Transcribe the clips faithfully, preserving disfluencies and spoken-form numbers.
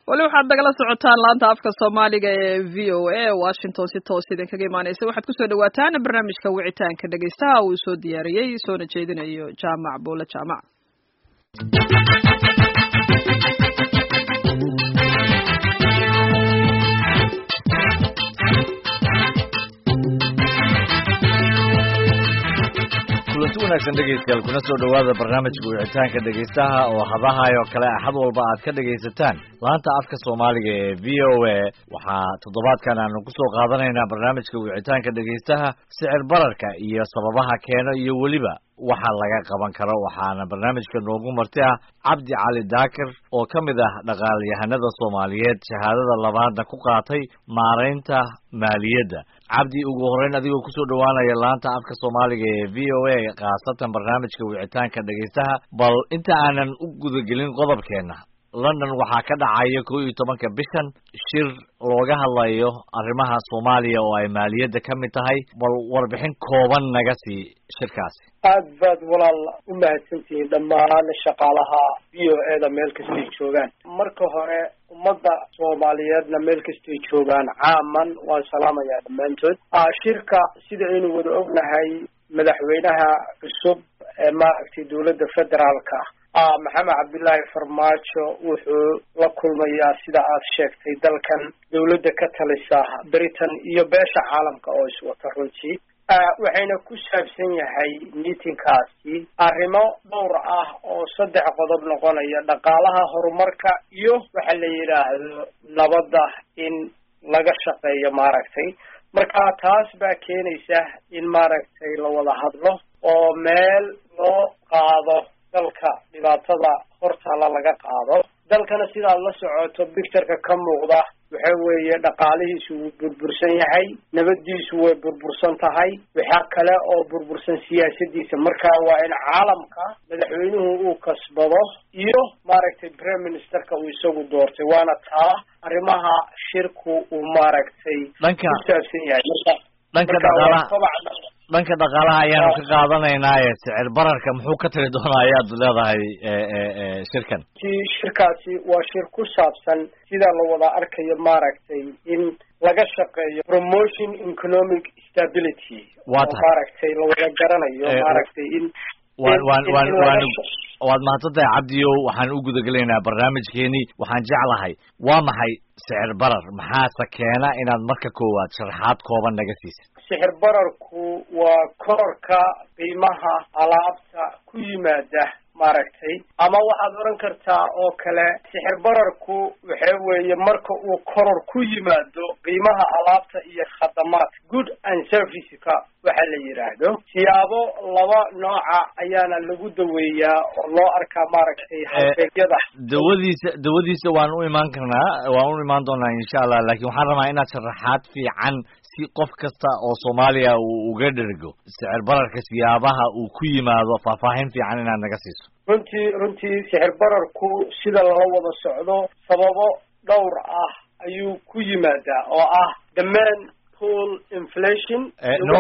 wali waxaad nagala socotaan laanta afka Soomaaliga ee V O A Washington si toos idin kaga imaanaysa waxaad ku soo dhawaataan barnaamijka wicitaanka dhageystaha uu soo diyaariyay soona jeedinayo Jaamac Boole Jaamac wanaagsan dhegeystayaal kuna soo dhawaada barnaamijka wicitaanka dhageystaha oo hadahayo kale axad walba aad ka dhageysataan laanta afka Soomaaliga ee V O A waxaa toddobaadkan aanu ku soo qaadanaynaa barnaamijka wicitaanka dhageystaha sicir bararka iyo sababaha keeno iyo weliba waxa laga qaban karo waxaana barnaamijka noogu marti ah Cabdi Cali Daakir oo ka mid ah dhaqaalayahanada Soomaaliyeed shahaadada labaadna ku qaatay maareynta maaliyadda Cabdi ugu horeyn adigoo ku soo dhawaanaya laanta afka Soomaaliga ee V O A qaasatan barnaamijka wicitaanka dhageystaha bal inta aanan u gudagelin qodobkeena London waxaa ka dhacaya kow iyo tobanka bishan shir looga hadlayo arrimaha Soomaaliya oo ay maaliyadda ka mid tahay bal warbixin kooban naga sii shirkaasi aad baad walaal u mahadsantihiin dhammaan shaqaalaha V O A da meel kasta ay joogaan marka hore ummadda Soomaaliyeedna meel kasta ay joogaan caaman waan salaamayaa dhammaantood shirka sida aynu wada ognahay madaxweynaha cusub ee maaragtay dowladda federaalka ah maxamed cabdullaahi farmaajo wuxuu la kulmayaa sida aad sheegtay dalkan dowladda ka talisa Britain iyo beesha caalamka oo iswata runtii waxayna ku saabsan yahay meetingkaasi arrimo dhowr ah oo saddex qodob noqonaya dhaqaalaha horumarka iyo waxa la yiraahdo nabadda in laga shaqeeyo maaragtay marka taas baa keenaysa in maaragtay la wada hadlo oo meel loo qaado dalka dhibaatada hortaala laga qaado dalkana sidaad la socoto pictureka ka muuqda waxa weeye dhaqaalihiisu wuu burbursan yahay nabadiisu way burbursan tahay waxa kale oo burbursan siyaasadiisa marka waa in caalamka madaxweynuhu uu kasbado iyo maaragtay prime ministerka uu isagu doortay waana taa arrimaha shirku uu maaragtay dhanka saabsan yahay marka dhanka dhaqaalaha dhanka dhaqaalaha ayaanu ka qaadanaynaa sicir bararka muxuu ka tiri doonaa ayaad leedahay shirkan shirkaasi waa shir ku saabsan sida la wada arkayo maaragtay in laga shaqeeyo promotion economic stability maaragtay la wada garanayo maaragtay in waan waan waan waan waad mahadsantahay Cabdiyow waxaan u gudagalaynaa barnaamijkeeni waxaan jeclahay waa maxay sicir barar maxaa keena inaad marka koowaad sharaxaad kooban naga siisid sicir bararku waa kororka qiimaha alaabta ku yimaada maaragtay ama waxaad oran kartaa oo kale sicir bararku waxa weeye marka uu koror ku yimaado qiimaha alaabta iyo khadamaadka good and serviceska waxa la yiraahdo siyaabo laba nooca ayaana lagu daweeyaa oo loo arkaa maaragtay halbeegyada dawadiisa dawadiisa waan u imaan karnaa waan u imaan doonaa insha Allah laakiin waxaan rabaa inaad sharaxaad fiican si qof kasta oo Soomaaliya uu uga dhergo sicir bararka siyaabaha uu ku yimaado faahfaahin fiican inaad naga siiso runtii runtii sicir bararku sida lala wada socdo sababo dhowr ah ayuu ku yimaadaa oo ah demand pool inflation no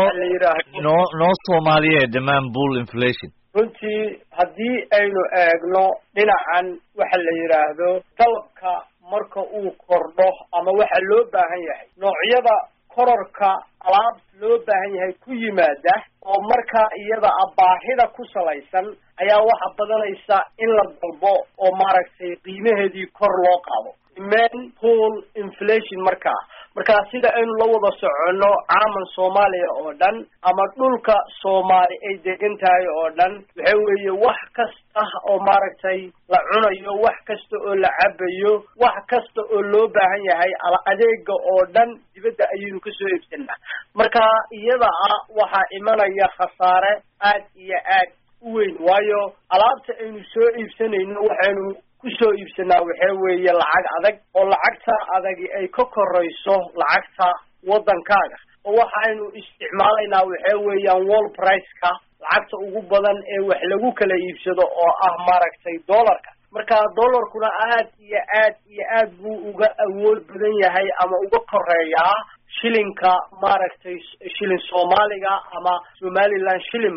no no Soomaaliya demand pool inflation runtii haddii aynu eegno dhinacan waxa la yiraahdo dalabka marka uu kordho ama waxa loo baahan yahay noocyada kororka alaab loo baahan yahay ku yimaada oo marka iyada baahida ku salaysan ayaa waxa badanaysa in la dalbo oo maaragtay qiimaheedii kor loo qaado demand pool inflation marka marka sida aynu la wada socono caaman Soomaaliya oo dhan ama dhulka Soomaali ay degan tahay oo dhan waxa weeye wax kasta oo maaragtay la cunayo wax kasta oo la cabayo wax kasta oo loo baahan yahay adeega oo dhan dibadda ayaynu ka soo iibsanaa marka iyada waxa imanaya khasaare aad iyo aad u weyn waayo alaabta aynu soo iibsanayno waxaanu kusoo iibsanaa waxa weeye lacag adag oo lacagta adag ay ka korayso lacagta wadankaaga oo waxaanu isticmaalaynaa waxa weeyaan wall price-ka lacagta ugu badan ee wax lagu kala iibsado oo ah maaragtay dollarka marka dollarkuna aad iyo aad iyo aad buu uga awood badan yahay ama uga koreeyaa shilinka maaragtay shilin Soomaaliga ama Somaliland shilinba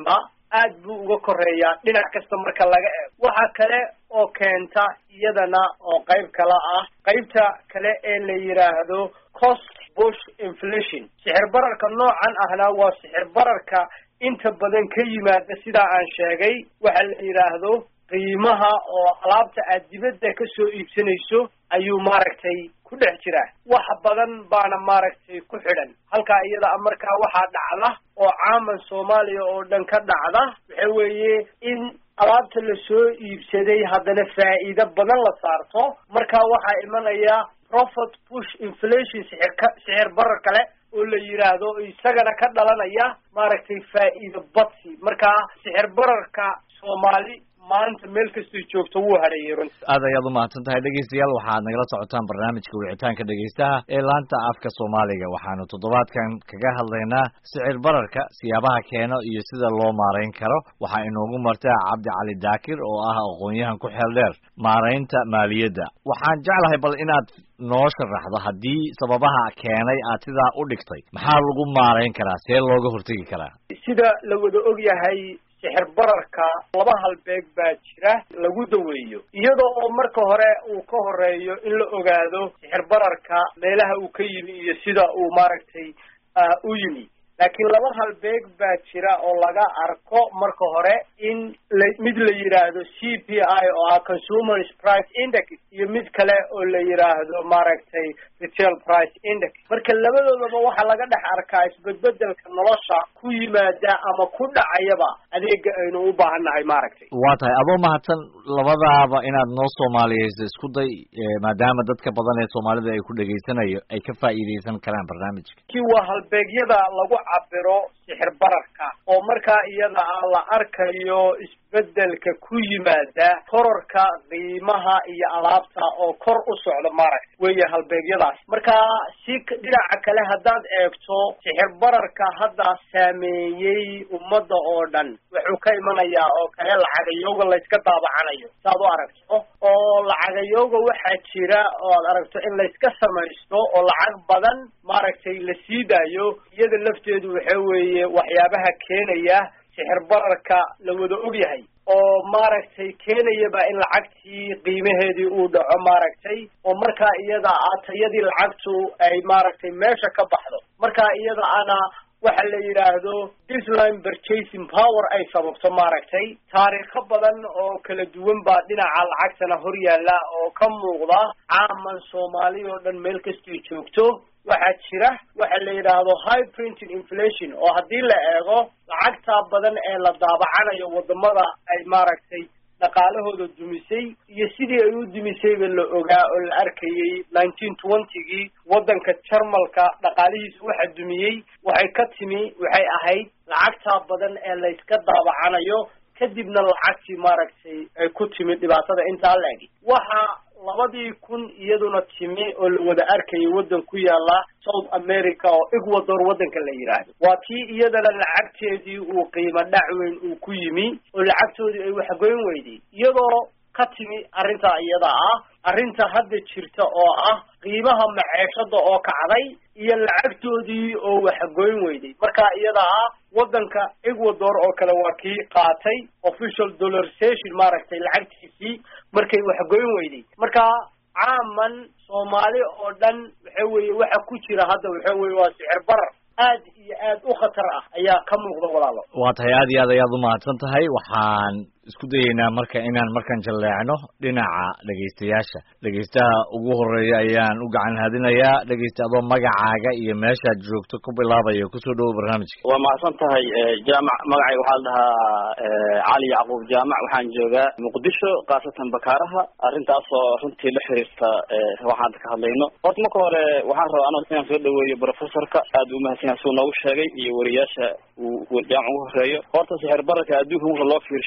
aad buu uga koreeyaa dhinac kasta marka laga eego. waxa kale oo keenta iyadana oo qayb kala ah qaybta kale ee la yiraahdo cost push inflation. sicir bararka noocan ahna waa sicir bararka inta badan ka yimaada sida aan sheegay waxa la yiraahdo qiimaha oo alaabta aad dibadda ka soo iibsanayso ayuu maaragtay ku dhex jira. wax badan baana maaragtay ku xidhan halka iyada markaa waxaa dhacda oo caaman Soomaaliya oo dhan ka dhacda waxa weeye in alaabta la soo iibsaday haddana faa'iido badan la saarto marka waxaa imanaya profit push inflation sicirka sicir barar kale oo la yiraahdo isagana ka dhalanaya maaragtay faa'iido badsi. marka sicir bararka Soomaali maanta meel kasta joogto wuu hareeyay runta. aad ayaad u mahadsan tahay dhegeystayaal, waxaad nagala socotaan barnaamijka wicitaanka dhegeystaha ee laanta afka Soomaaliga. waxaanu toddobaadkan kaga hadlaynaa sicir bararka, siyaabaha keeno iyo sida loo maareyn karo. waxaa inoogu martaa Cabdi Cali Daakir oo ah aqoon-yahan ku xeel dheer maareynta maaliyadda. waxaan jeclahay bal inaad noo sharaxdo haddii sababaha keenay aad sidaa u dhigtay maxaa lagu maareyn karaa, see looga hortagi karaa? sida la wada og yahay sicir bararka laba halbeeg baa jira lagu daweeyo, iyadoo oo marka hore uu ka horeeyo in la ogaado sicir bararka meelaha uu ka yimi iyo sida uu maaragtay u yimi. laakiin laba halbeeg baa jira oo laga arko marka hore in mid la yiraahdo C P I oo ah Consumer Price Index iyo mid kale oo la yiraahdo maaragtay Retail Price Index. marka labadoodaba waxaa laga dhex arkaa isbedbedelka nolosha ku yimaada ama ku dhacayaba adeega aynu u baahannahay maaragtay. waa tahay adoo mahadsan labadaaba inaad noo Soomaaliyeyso isku day maadaama dadka badan ee Soomaalida ay ku dhageysanayo ay ka faa'iideysan karaan barnaamijka. kii waa halbeegyada lagu cabiro sicir bararka oo markaa iyada la arkayo isbedelka ku yimaada kororka qiimaha iyo alaabta oo kor u socda maaragtay weeye halbeegyadaas. marka si dhinaca kale haddaad eegto sicir bararka hadda saameeyey ummadda oo dhan wuxuu ka imanayaa oo kale lacagayooga layska daabacanayo saad u aragto oo lacagayooga waxaa jira oo aad aragto in layska samaysto oo lacag badan maaragtay la sii daayo. iyada lafteedu waxa weeye waxyaabaha keenaya sicir bararka la wada og yahay oo maaragtay keenayaba in lacagtii qiimaheedii uu dhaco maaragtay oo markaa iyada ah tayadii lacagtu ay maaragtay meesha ka baxdo. markaa iyada ana waxa la yiraahdo decline purchasing power ay sababto maaragtay taariikho badan oo kala duwan baa dhinaca lacagtana hor yaalla oo ka muuqda caaman Soomaali oo dhan meel kasta joogto. waxaa jira waxa la yiraahdo high printing inflation oo haddii la eego lacagta badan ee la daabacanayo wadamada ay maaragtay dhaqaalahooda dumisay iyo sidii ay u dumisayba la ogaa oo la arkayay nineteen twentygii wadanka Jarmalka dhaqaalihiisa waxa dumiyey waxay ka timi waxay ahayd lacagta badan ee la iska daabacanayo kadibna lacagtii maaragtay ay ku timi dhibaatada intaa la eg. waxa labadii kun iyaduna timi oo la wada arkayay wadan ku yaala South America oo Ecuador wadanka la yiraahdo. waa tii iyadana lacagteedii uu qiimo dhac weyn uu ku yimi oo lacagtoodii ay wax goyn weyday iyadoo ka timi arrinta iyada ah arrinta hadda jirta oo ah qiimaha maciishada oo kacday iyo lacagtoodii oo wax goyn weyday. marka iyada ah wadanka Ecuador oo kale waa kii qaatay official dollarization maaragtay lacagtiisii markay wax goyn weyday. marka caaman Soomaali oo dhan waxa weeye waxa ku jira hadda waxa weeye waa sicir barar aad iyo aad u khatar ah ayaa ka muuqda walaalo. waa tahay aad iyo aad ayaad u mahadsan tahay. waxaan isku dayeynaa marka inaan markan jaleecno dhinaca dhegeystayaasha. dhegeystaha ugu horeeya ayaan u gacan hadinayaa. dhegeysta adoo magacaaga iyo meeshaad joogto ku bilaabayo kusoo dhawo barnaamijka. waa mahadsan tahay jaamac. magacayga waxaa la dhahaa cali yacquub jaamac. waxaan joogaa muqdisho khaasatan bakaaraha. arrintaas oo runtii la xiriirta waxaan ka hadlayno. horta marka hore waxaan rabaa anoo inaan soo dhaweeyo professorka aad u mahadsan yahay suu noogu sheegay iyo wariyaasha uu jaamac ugu horeeyo. horta sixir bararka adduunka marka loo fiirsho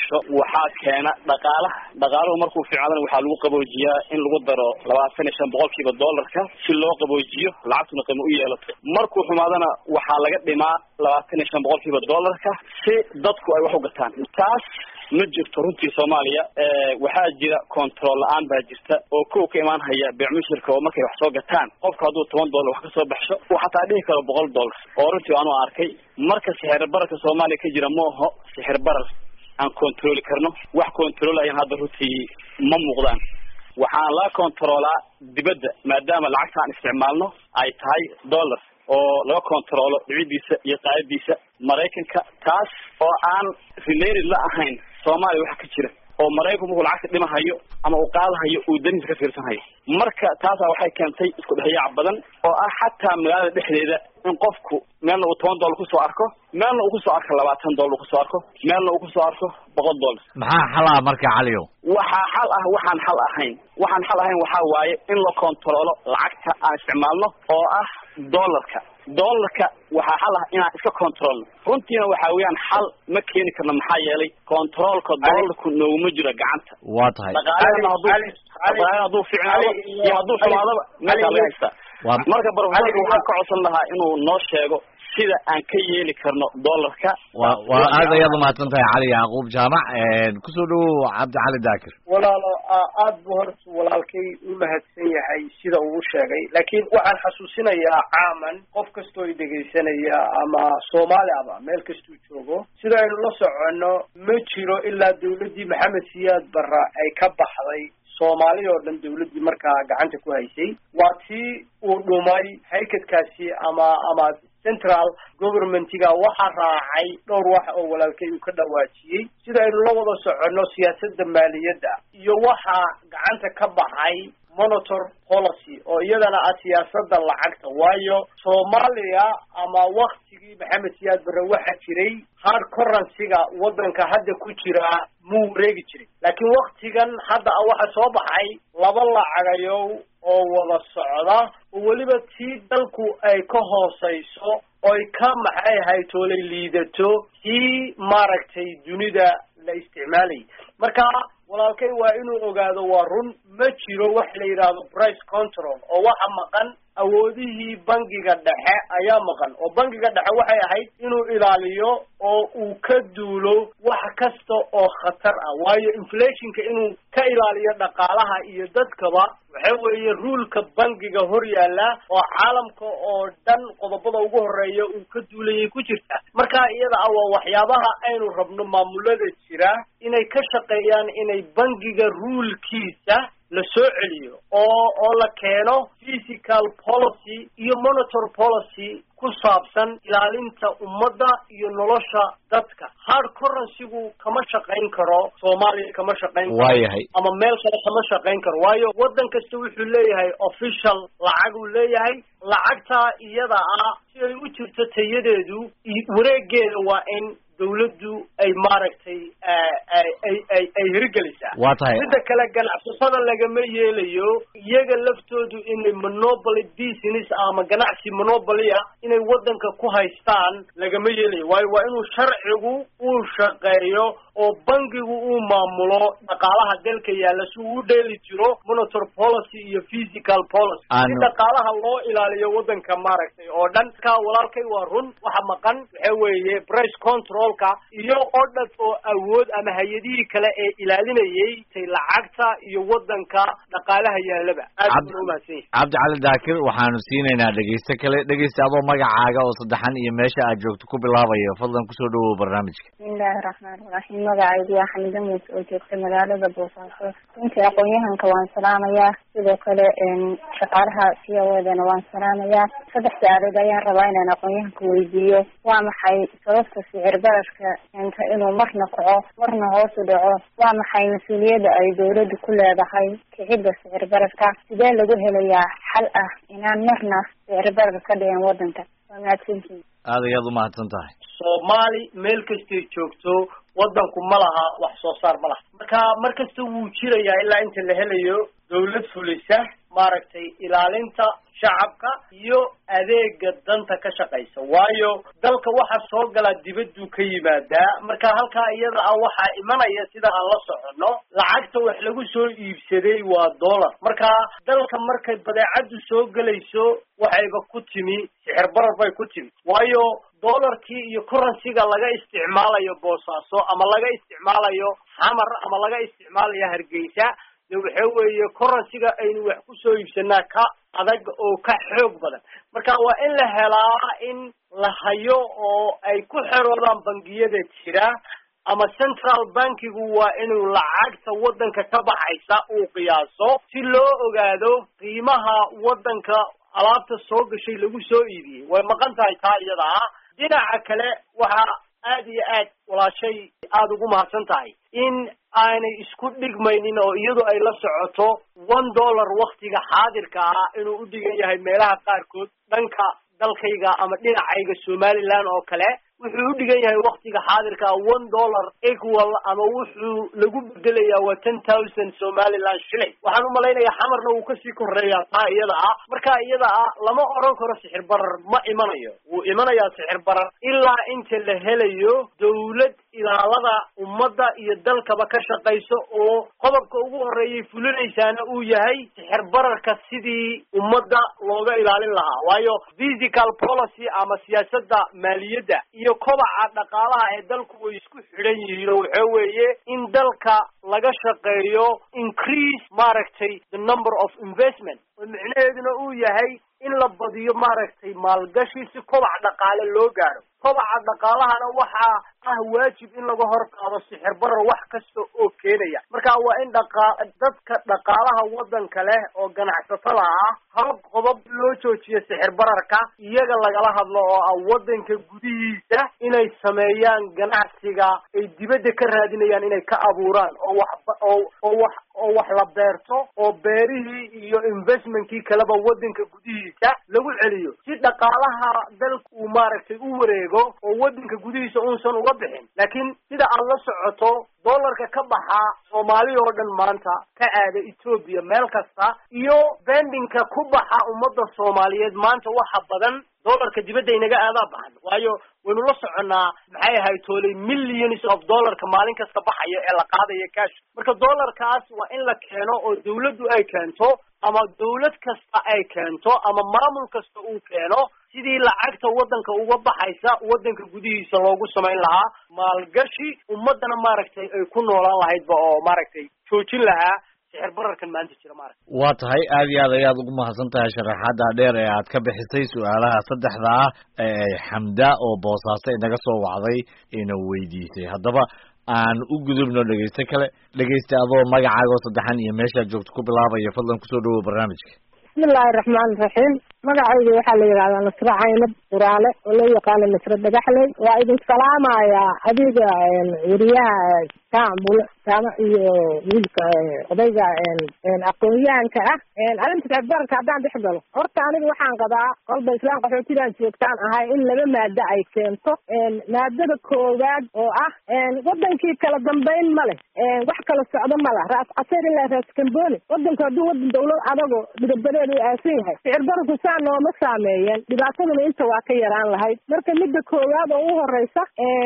waxaa keena dhaqaalaha dhaqaaluhu markuu fiicnaadana waxaa lagu qaboojiyaa in lagu daro labaatan iyo shan boqolkiiba dollarka si loo qaboojiyo lacagtuna qiimo u yeelato markuu xumaadana waxaa laga dhimaa labaatan iyo shan boqolkiiba dollarka si dadku ay wax u gataan taas ma jirto runtii Soomaaliya ee waxaa jira control la'aan baa jirta oo koow ka imaan haya beecmushirka oo markay wax soo gataan qofka hadduu toban dollar wax ka soo baxsho waxa taa dhihi karo boqol dollar oo runtii aanu arkay marka sixir bararka Soomaaliya ka jira mooho sixir barar aan control karno wax control ayaan hadda runtii ma muuqdaan waxaan la controlaa dibadda maadaama lacagta aan isticmaalno ay tahay dollar oo laga controlo dhicidiisa iyo qaadadiisa Mareykanka taas oo aan related la ahayn Soomaaliya waxa ka jira oo Mareykanku wuxuu lacagta dhimahayo ama uu qaadahayo uu daniis ka fiirsanayo marka taas waxay keentay isku dhexyaac badan oo ah xataa magaalada dhexdeeda in qofku meelna uu toban dollar ku soo arko meelna uu ku soo arko labaatan dollar ku soo arko meelna uu ku soo arko boqol dollar maxaa xal ah marka caliyo waxa xal ah waxaan xal ahayn waxaan xal ahayn waxa waaye in la controlo lacagta aan isticmaalno oo ah dollarka dollarka waxa xal ah inaan iska controlno runtiina waxa weeyaan xal ma keeni karno maxaa yeelay controlka dollarku nooma jiro gacanta waa tahay dhaqaalaha hadduu hadduu fiicnaado iyo hadduu xumaadaba meesha laga haystaa marka barofesorka waxaan ka codsan lahaa inuu noo sheego sida aan ka yeeli karno dollarka waa waa aad ayaad u mahadsan tahay cali yacquub jaamac ku soo dhawow cabdi cali daakir walaalo aad buu horta walaalkay u mahadsan yahay sida uu sheegay laakiin waxaan xasuusinayaa caaman qof kastoo i dhegaysanaya ama Soomaali ama meel kastuu joogo sida aynu la soconno ma jiro ilaa dawladdii Maxamed Siyaad Barre ay ka baxday Soomaaliya oo dhan dawladdii markaa gacanta ku haysay waa tii uu dhumay haykadkaasi ama ama central governmentiga waxa raacay dhowr wax oo walaalkay uu ka dhawaajiyay sida aynu la wada soconno siyaasadda maaliyadda iyo waxa gacanta ka baxay monetary policy oo iyadana ah siyaasadda lacagta waayo Soomaaliya ama waqtigii Maxamed Siyaad Barre waxa jiray hard currency-ga wadanka hadda ku jira muu wareegi jiray laakiin waqtigan hadda waxa soo baxay laba lacagayo oo wada socda oo waliba tii dalku ay ka hooseyso oo ay ka maxay haytoolay liidato tii maaragtay dunida la isticmaalay marka walaalkay waa inuu ogaado waa run ma jiro wax la yiraahdo price control oo waxa maqan awoodihii bangiga dhexe ayaa maqan oo bangiga dhexe waxay ahayd inuu ilaaliyo oo uu ka duulo wax kasta oo khatar ah waayo inflationka inuu ka ilaaliyo dhaqaalaha iyo dadkaba waxa weeye ruleka bangiga hor yaala oo caalamka oo dhan qodobada ugu horeeya uu ka duulayay ku jirta marka iyada ah waa waxyaabaha aynu rabno maamulada jira inay ka shaqeeyaan inay bangiga rulkiisa la soo celiyo oo oo la keeno fiscal policy iyo monetary policy ku saabsan ilaalinta ummadda iyo nolosha dadka hard currency-gu kama shaqayn karo Soomaaliya kama shaqayn karo ama meel kale kama shaqayn karo waayo wadan kasta wuxuu leeyahay official lacag uu leeyahay lacagta iyada ah si ay u jirto tayadeedu wareegeeda waa in dawladdu ay maaragtay ay ay ay ay hirgelisaa waa tahay sida kale ganacsatada lagama yeelayo iyaga laftoodu inay monopoly business ama ganacsi monopoly ah inay wadanka ku haystaan lagama yeelayo waayo waa inuu sharcigu uu shaqeeyo oo bangigu uu maamulo dhaqaalaha dalka yaala si uu u dheeli jiro monetary policy iyo fiscal policy si dhaqaalaha loo ilaaliyo wadanka maaragtay oo dhan ka walaalkay waa run waxa maqan waxa weeye price control iyo odad oo awood ama hay'adihii kale ee ilaalinayay tay lacagta iyo wadanka dhaqaalaha yaalaba aad u mahadsan Cabdi Cali Daakir waxaanu siinaynaa dhageyste kale dhageyste adoo magacaaga oo saddexan iyo meesha aad joogto ku bilaabayo fadlan ku soo dhawow barnaamijka Bismillahir Rahmanir Rahim magacaygu waa Xamida Muuse oo joogta magaalada Boosaaso inta aqoonyahanka waan salaamayaa sidoo kale shaqaalaha siyawadana waan salaamayaa saddex su'aalood ayaan rabaa inaan aqoonyahanka weydiiyo waa maxay sababta sicir bararka inta inuu marna kaco marna hoos u dhaco waa maxay mas'uuliyadda ay dawladdu ku leedahay kicidda sicir bararka sidee lagu helayaa xal ah inaan marna sicir barar ka dhicin wadanka waa mahadsantihiin aad ayaad u mahadsan tahay Soomaali meel kastay joogto wadanku ma laha wax soo saar ma laha marka markasta wuu jirayaa ilaa inta la helayo dawlad fulisa maaragtay ilaalinta shacabka iyo adeega danta ka shaqaysa waayo dalka waxa soo gala dibaddu ka yimaadaa marka halkaa iyada ah waxaa imanaya sida aan la socono lacagta wax lagu soo iibsaday waa dollar marka dalka markay badeecadu soo gelayso waxayba ku timi sixir barar bay ku timi waayo dollarkii iyo currency-ga laga isticmaalayo boosaaso ama laga isticmaalayo xamar ama laga isticmaalayo hargeysa de waxa weeye currency-ga aynu wax ku soo iibsanaa ka adag oo ka xoog badan marka waa in la helaa in la hayo oo ay ku xeroodaan bangiyada jira ama central bankigu waa inuu lacagta waddanka ka baxaysa uu qiyaaso si loo ogaado qiimaha waddanka alaabta soo gashay lagu soo iibiyey way maqan tahay taa iyada ah dhinaca kale waxaa aad iyo aad walaashay aada ugu mahadsan tahay in aanay isku dhigmaynin oo iyadu ay la socoto one dollar waktiga xaadirka ah inuu u dhigan yahay meelaha qaarkood dhanka dalkayga ama dhinacayga somaliland oo kale wuxuu u dhigan yahay waktiga xaadirka ah one dollar equal ama wuxuu lagu bedelayaa waa ten thousand somaliland shilling waxaan u malaynayaa xamarna wuu kasii koreeyaa taa iyada ah marka iyada ah lama oran karo sixir barar ma imanayo wuu imanayaa sixir barar ilaa inta la helayo dawlad ilaalada ummadda iyo dalkaba ka shaqayso oo qodobka ugu horeeyay fulinaysaana uu yahay sixir bararka sidii ummadda looga ilaalin lahaa waayo physical policy ama siyaasadda maaliyadda iyo kobaca dhaqaalaha ee dalku way isku xidhan yihiin oo waxa weeye in dalka laga shaqeeyo increase maaragtay the number of investment oo micnaheeduna uu yahay in la badiyo maaragtay maalgashi si kobac dhaqaale loo gaaro kobaca dhaqaalahana waxaa ah waajib in laga hor qaado sixir barar wax kasta oo keenaya marka waa in dhaqa dadka dhaqaalaha waddanka leh oo ganacsatada ah hab qodob loo joojiyo sixir bararka iyaga lagala hadlo oo ah waddanka gudihiisa inay sameeyaan ganacsiga ay dibadda ka raadinayaan inay ka abuuraan oo wax oo oo wax oo wax la beerto oo beerihii iyo investmentkii kaleba waddanka gudihiisa lagu celiyo si dhaqaalaha dalku uu maaragtay u wareego oo waddanka gudihiisa unsan uga bixin laakiin sida aad la socoto dollarka ka baxa soomaaliya oo dhan maanta ka aada Ethiopia meel kasta iyo bendingka ku baxa ummadda Soomaaliyeed maanta waxa badan dollarka dibadda inaga aadaa baxan waayo waynu la soconaa maxay ahayd toolay millions of dollarka maalin kasta baxaya ee la qaadaya cash marka dollarkaas waa in la keeno oo dawladdu ay keento ama dawlad kasta ay keento ama maamul kasta uu keeno sidii lacagta waddanka uga baxaysa waddanka gudihiisa loogu samayn lahaa maalgashi ummaddana maaragtay ay ku noolaan lahaydba oo maaragtay joojin lahaa sixir bararkan maanta jira maaragtay waa tahay aad iyo aad ayaad ugu mahadsan tahay sharaxaada dheer ee aad ka bixisay su-aalaha saddexda ah ee xamda oo boosaaso inaga soo wacday ina weydiisay haddaba aan u gudubno dhegeyste kale dhegeyste adoo magacaaga oo saddexan iyo meeshaad joogto ku bilaabaya fadlan kusoo dhawow barnaamijka bismillahi raxmaani raxiim magacayga waxaa la yidhahdaa nasre caynab buraale oo loo yaqaano nasre dhagaxley waa idin salaamayaa adiga weriyaha kaambul kaama iyo wiilka odayga aqoon-yahanka ah arrinta sicirbararka haddaan dhex galo horta aniga waxaan qabaa kolba islaan qaxootidan joogtaan ahay in laba maado ay keento maadada koowaad oo ah wadankii kala dambayn ma leh wax kala socdo ma lah raas caseer ilaa raas kamboni wadanku hadduu wadan dawlad adago midabadeedu u aasan yahay sicir bararku saa nooma saameeyeen dhibaataduna inta waa ka yaraan lahayd marka midda koowaad oo u horeysa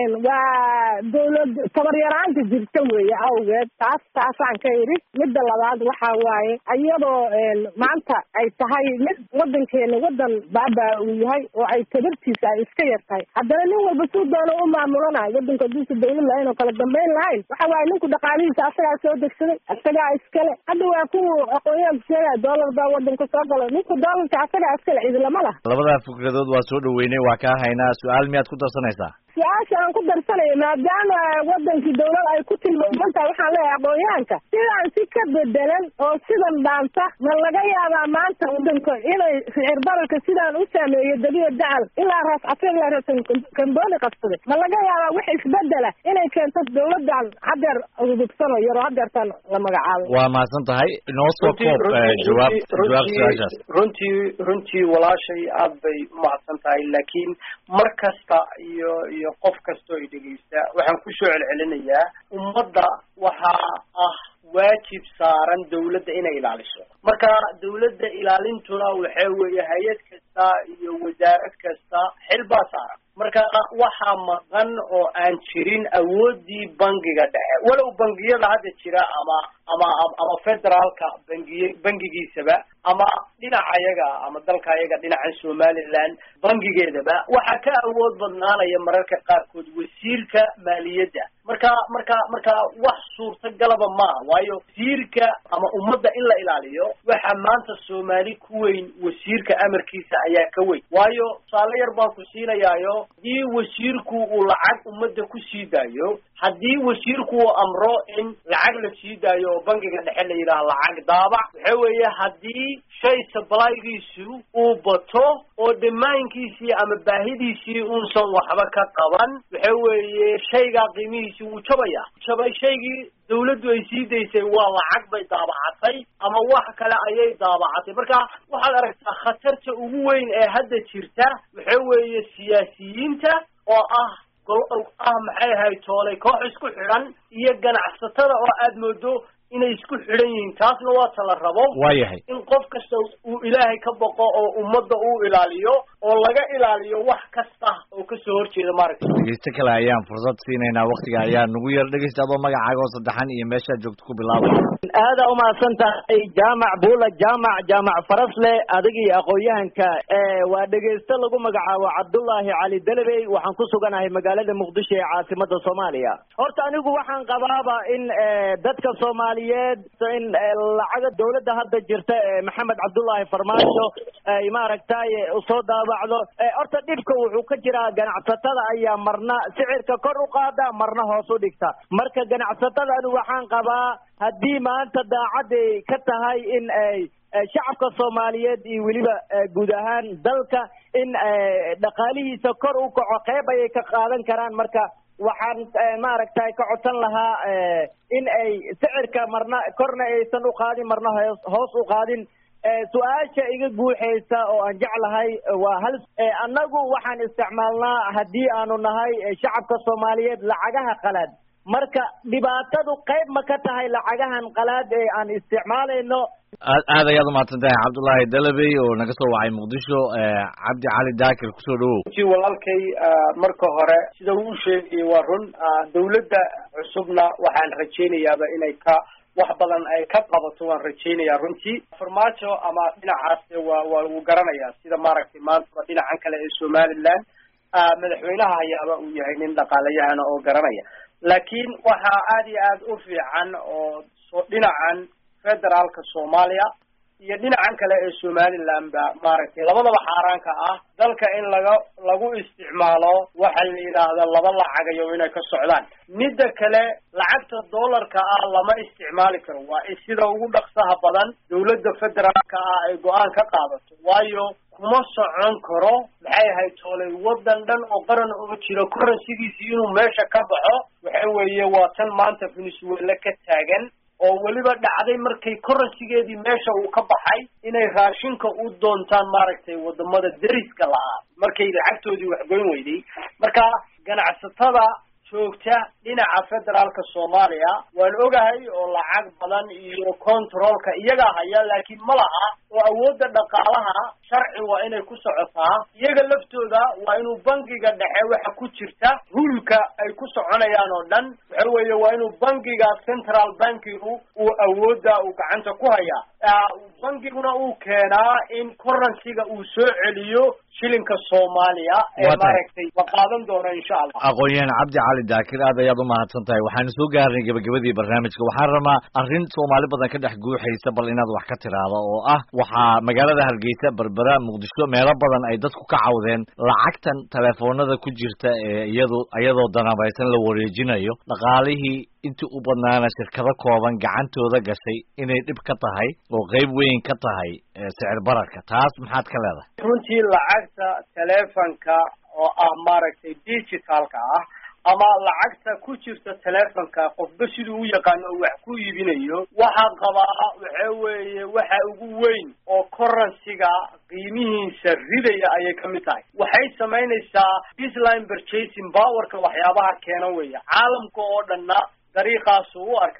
waa dawlad tabaryaraanta jirta weeye awgeed taas taasaan ka idhi midda labaad waxaa waaye iyadoo maanta ay tahay mid wadankeena wadan baabaa uu yahay oo ay tabartiisa ay iska yar tahay haddana nin walba suu doono u maamulanayo wadanka hadduusa dawlad lahayn oo kala dambayn lahayn waxa waaye ninku dhaqaalihiisa asagaa soo degsaday asagaa iskale hadda waa kuwa aqoonyahanku sheegaya dollar baa wadanka soo galo ninku dollarka asagaa iskale cidilama laha labada fikradood waa soo dhaweynay waa kaa haynaa su-aal miyaad ku darsanaysaa su-aasha aan ku darsanayo maadaama wadankii dawlad ay ku tilmaaman tahay waxaan leeyahay aqoonyahanka sidaan si ka bedelan oo sidan dhaanta ma laga yaabaa maanta wadanka inay sicir bararka sidaan u saameeyo dabiya dacal ilaa raas caseer ilaa raas kamboni qabsaday ma laga yaabaa wax isbedela inay keento dawladan hadeer udubsano yaro hadeertan la magacaabay waa mahadsan tahay inoo soo koob jawaab jawaab su-aashaas runtii runtii walaashay aad bay umahadsan tahay laakiin mar kasta iyo iyo qof kastoo i dhegeysta waxaan kusoo celcelinayaa ummadda waxaa ah waajib saaran dawladda inay ilaaliso marka dawladda ilaalintuna waxa weeye hay-ad kasta kasta iyo wasaarad kasta xil baa saaran marka waxaa maqan oo aan jirin awoodii bangiga dhexe walow bangiyada hadda jira ama ama ama federaalka bangiye bangigiisaba ama dhinaca ayaga ama dalka ayaga dhinaca Somaliland bangigeedaba waxa ka awood badnaanaya mararka qaarkood wasiirka maaliyadda marka marka marka wax suurtagalaba ma waayo wasiirka ama ummadda in la ilaaliyo waxa maanta Soomaali ku weyn wasiirka amarkiisa ayaa ka weyn waayo saale yar baan ku siinayaayo hadii wasiirku uu lacag ummadda ku sii daayo haddii wasiirku uu amro in lacag la sii daayo oo bangiga dhexe la yidhaah lacag daabac waxa weeye haddii shay supplygiisu uu bato oo dhammaankiisii ama baahidiisii unsan waxba ka qaban waxa weeye shaygaa qiimihiisi wuu jabaya jabay shaygii dawladdu ay sii daysay waa lacag bay daabacatay ama wax kale ayay daabacatay marka waxaad aragtaa khatarta ugu weyn ee hadda jirta waxa weeye siyaasiyiinta oo ah gol ah maxay ahayd toolay koox isku xidhan iyo ganacsatada oo aad moodo inay isku xidhan yihiin taasna waa tala rabo waayahay in qof kasta uu ilaahay ka boqo oo ummadda uu ilaaliyo oo laga ilaaliyo wax kasta oo ka soo horjeeda maaragtay dhegeysta kale ayaan fursad siinaynaa waqtiga ayaa nagu yar dhegeysta adoo magacaaga oo saddexan iyo meesha joogto ku bilaabay aada u mahadsan tahay jaamac buula jaamac jaamac farasle adiga iyo aqoon-yahanka waa dhegeysta lagu magacaabo cabdullaahi cali dalabey waxaan ku suganahay magaalada muqdisho ee caasimada soomaaliya horta anigu waxaan qabaaba in dadka soomaaliyeed in lacaga dawladda hadda jirta maxamed cabdullaahi farmaajo ay maaragtay usoo daabacdo horta dhibka wuxuu ka jiraa ganacsatada ayaa marna sicirka kor u qaada marna hoos u dhigta marka ganacsatada anigu waxaan qabaa haddii maanta daacaday ka tahay in ay shacabka Soomaaliyeed iyo waliba guud ahaan dalka in dhaqaalihiisa kor u kaco qayb ay ka qaadan karaan marka waxaan maaragtay ka codsan lahaa in ay sicirka marna korna aysan u qaadin marna hoos u qaadin su-aasha iga guuxaysa oo aan jeclahay waa hal annagu waxaan isticmaalnaa haddii aanu nahay shacabka Soomaaliyeed lacagaha qalaad marka dhibaatadu qayb ma ka tahay lacagahan qalaad ee aan isticmaalayno aad aad ayaad umahadsan tahay cabdullaahi dalabey oo naga soo wacay muqdisho cabdi cali daakir kusoo dhawow ji walaalkay marka hore sida uu sheegay waa run dawladda cusubna waxaan rajaynayaaba inay ka wax badan ay ka qabato waan rajaynayaa runtii farmaajo ama dhinacaas waa waa uu garanayaa sida maaragtay maanta dhinacan kale ee Somaliland madaxweynaha hayaaba uu yahay nin dhaqaalayahana oo garanaya laakiin waxaa aad iyo aad u fiican oo soo dhinacan federaalka Soomaaliya iyo dhinacan kale ee Somaliland ba maaragtay labadaba xaaraanka ah dalka in laga lagu isticmaalo waxa la yiraahdo laba lacagayo inay ka socdaan midda kale lacagta dollarka ah lama isticmaali karo waa sida ugu dhaqsaha badan dawladda federaalka ah ay go'aan ka qaadato waayo kuma socon karo maxay ahayd toolay wadan dhan oo qaran oo jiro currency-giisa inuu meesha ka baxo waxa weeye waa tan maanta Venezuela ka taagan oo waliba dhacday markay currency-geedii meesha uu ka baxay inay raashinka u doontaan maaragtay wadamada deriska lahaa markay lacagtoodii wax goyn weyday marka ganacsatada joogta dhinaca federaalka Soomaaliya waan ogahay oo lacag badan iyo controlka iyaga haya laakiin ma laha oo awoodda dhaqaalaha sharci waa inay ku socotaa iyaga laftooda waa inuu bangiga dhexe waxa ku jirta hulka ay ku soconayaan oo dhan waxa weeye waa inuu bangiga central bankigu uu awoodda uu gacanta ku hayaa bangiguna uu keenaa in currency-ga uu soo celiyo shilinka Soomaaliya ee maaragtay la qaadan doono insha Allah aqoon-yahan cabdi cali daakir aad ayaad u mahadsan tahay waxaan soo gaarnay gabagabadii barnaamijka waxaan rabaa arrin Soomaali badan ka dhex guuxaysa bal inaad wax ka tiraado oo ah waxaa magaalada Hargeysa Berbera Muqdisho meelo badan ay dadku ka cawdeen lacagtan telefoonada ku jirta ee iyadoo iyadoo danabaysan la wareejinayo dhaqaalihii intii u badnaana shirkado kooban gacantooda gashay inay dhib ka tahay oo qayb weyn ka tahay sicir bararka taas maxaad ka leedahay runtii lacagta telefonka oo ah maaragtay digitalka ah ama lacagta ku jirta telefonka qofba siduu u yaqaano wax ku iibinayo waxa qabaa waxa weeye waxa ugu weyn oo currency-ga qiimihiisa ridaya ayay ka mid tahay waxay sameynaysaa baseline purchasing power-ka waxyaabaha keena weeye caalamka oo dhanna dariiqaas u arkaa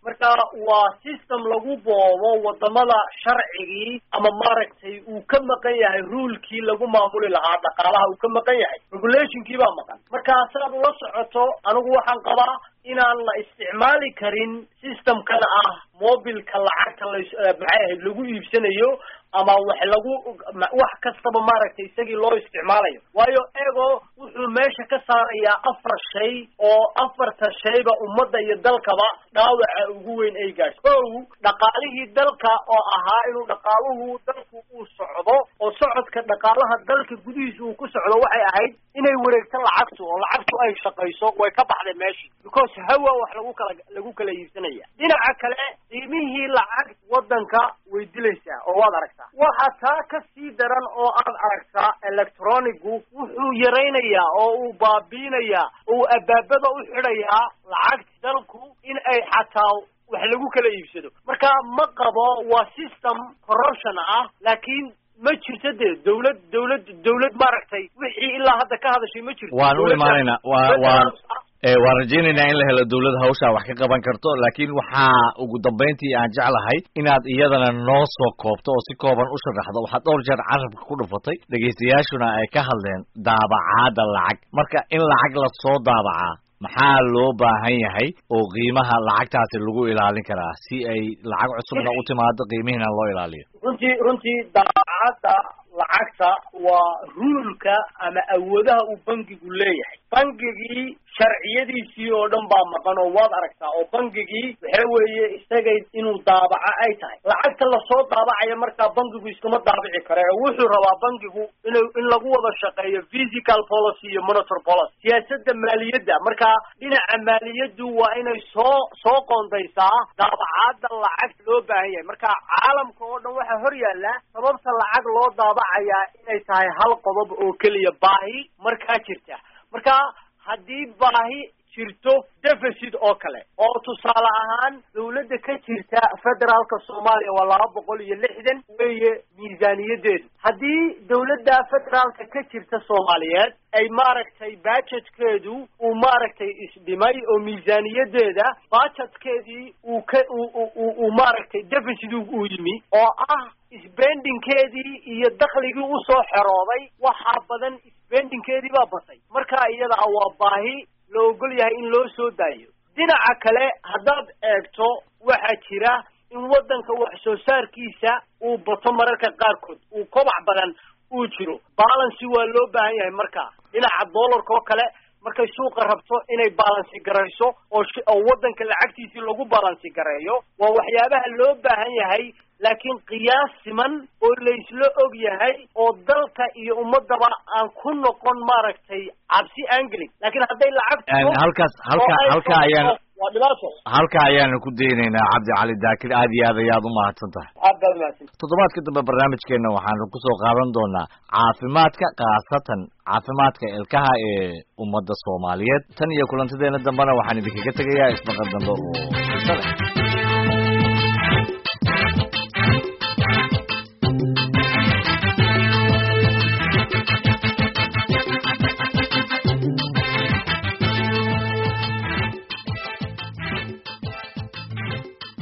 marka waa system lagu boobo wadamada sharcigii ama maaragtay uu ka maqan yahay rulekii lagu maamuli lahaa dhaqaalaha uu ka maqan yahay regulationkii baa maqan marka saad ula socoto anigu waxaan qabaa inaan la isticmaali karin systemkan ah mobilka lacagta la maxay ahayd lagu iibsanayo ama wax lagu wax kastaba maaragtay isagii loo isticmaalayo waayo ego wuxuu meesha ka saarayaa afar shay oo afarta shayba ummadda iyo dalkaba dhaawaca ugu weyn ay gaadho kow dhaqaalihii dalka oo ahaa inuu dhaqaaluhu dalku uu socdo oo socodka dhaqaalaha dalka gudihiisa uu ku socdo waxay ahayd inay wareegto lacagtu oo lacagtu ay shaqayso way ka baxday meeshii because hawa wax lagu kala lagu kala iibsanaya dhinaca kale qiimihii lacag wadanka way dilaysaa oo waad aragtaa waxa taa ka sii daran oo aad aragtaa electronigu wuxuu yaraynayaa oo uu baabiinayaa oo abaabada u xidhayaa lacagta dalku in ay xataa wax lagu kala iibsado marka ma qabo waa system corruption ah laakiin ma jirto dee dawlad dawlad dawlad maaragtay wixii ilaa hadda ka hadashay ma jirto waan u imaanaynaa waa waan waan rajaynaynaa in la helo dawlad hawshaa wax ka qaban karto laakiin waxaa ugu dambayntii aan jeclahay inaad iyadana noo soo koobto oo si kooban u sharaxdo waxaad dhowr jeer carabka ku dhufatay dhegaystayaashuna ay ka hadleen daabacaadda lacag marka in lacag la soo daabacaa maxaa loo baahan yahay oo qiimaha lacagtaasi lagu ilaalin karaa si ay lacag cusubna u timaado qiimihiina loo ilaaliyo runtii runtii daabacadda lacagta waa ruulka ama awoodaha uu bangigu leeyahay bangigii sharciyadiisii oo dhan baa maqan oo waad aragtaa oo bangigii waxa weeye isagay inuu daabaca ay tahay lacagta lasoo daabacaya markaa bangigu iskama daabici kare oo wuxuu rabaa bangigu inuu in lagu wada shaqeeyo physical policy iyo monetary policy siyaasadda maaliyadda markaa dhinaca maaliyaddu waa inay soo soo qoondaysaa daabacaadda lacagta loo baahan yahay marka caalamka oo dhan waxaa hor yaalla sababta lacag loo daabacayaa inay tahay hal qodob oo keliya baahi markaa jirta marka haddii baahi jirto deficit oo kale oo tusaale ahaan dawladda ka jirta federaalka soomaaliya waa laba boqol iyo lixdan weeye miisaaniyadeedu haddii dawladda federaalka ka jirta soomaaliyeed ay maaragtay budgetkeedu uu maaragtay isdhimay oo miisaaniyadeeda budgetkeedii uu ka uu uu maaragtay deficit uu yimi oo ah spendingkeedii iyo dakhligii usoo xerooday waxaa badan spendingkeedii baa batay marka iyada waa baahi la ogol yahay in loo soo daayo dhinaca kale haddaad eegto waxaa jira in waddanka wax soo saarkiisa uu bato mararka qaarkood uu kobac badan uu jiro balancy waa loo baahan yahay markaa dhinaca dollarka oo kale markay suuqa rabto inay balansi garayso oo oo waddanka lacagtiisii lagu balansi gareeyo waa waxyaabaha loo baahan yahay laakiin qiyaas siman oo laysla og yahay oo dalka iyo ummadaba aan ku noqon maaragtay cabsi aan gelin laakiin hadday lacag halkaas halka halka ayaan waa dhibaato halka ayaanu ku daynaynaa cabdi cali daakir aad iyo aad ayaad u mahadsan tahay aad baad mahadsan toddobaadka dambe barnaamijkeena waxaanu kusoo qaadan doonaa caafimaadka khaasatan caafimaadka ilkaha ee ummadda soomaaliyeed tan iyo kulantadeena dambena waxaan idinkaga tegayaa ismaqal dambe oo xiso leh